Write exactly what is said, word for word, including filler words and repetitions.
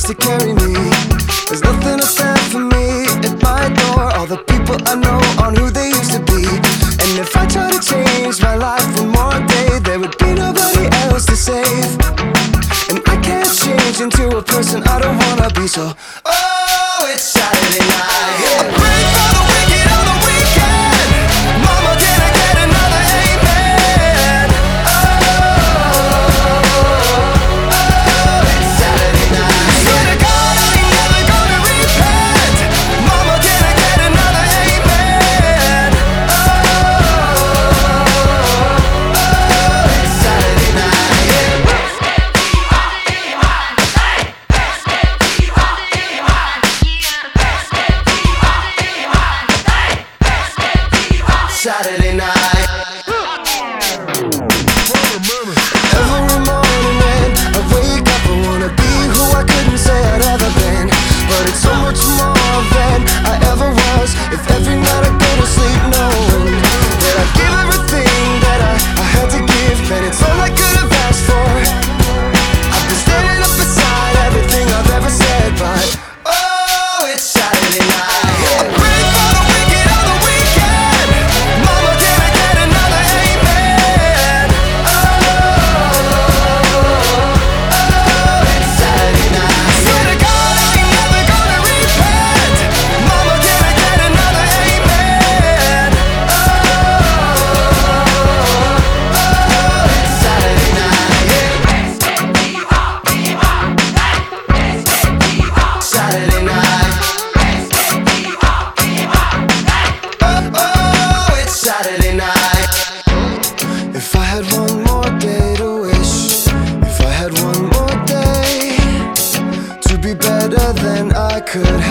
to carry me. There's nothing to stand for me at my door. All the people I know aren't who they used to be. And if I try to change my life one more day, there would be nobody else to save. And I can't change into a person I don't wanna be. So, oh, it's Saturday night. I pray for the wicked on the weekend. Mama, can I get another amen? Oh, oh, it's Saturday night. Swear to God, I ain't never gonna repent. Mama, can I get another amen? Oh, oh, it's Saturday night. Saturday night. Every morning when I wake up, I wanna be who I couldn't say I'd ever been. But it's so much more than I ever was. If every night I go to sleep knowing that I give everything that I, I had to give, man, it's all I could have asked for. I've been standing up beside everything I've ever said, but oh, it's Saturday night. I pray for the wicked on the weekend. Mama, can I get another amen? Oh, oh, it's Saturday night. Swear to God, I ain't never gonna repent. Mama, can I get another amen? Oh, oh, it's Saturday night. Saturday night. Oh, oh, it's Saturday night. If I had one more day to wish, if I had one more day to be better than I could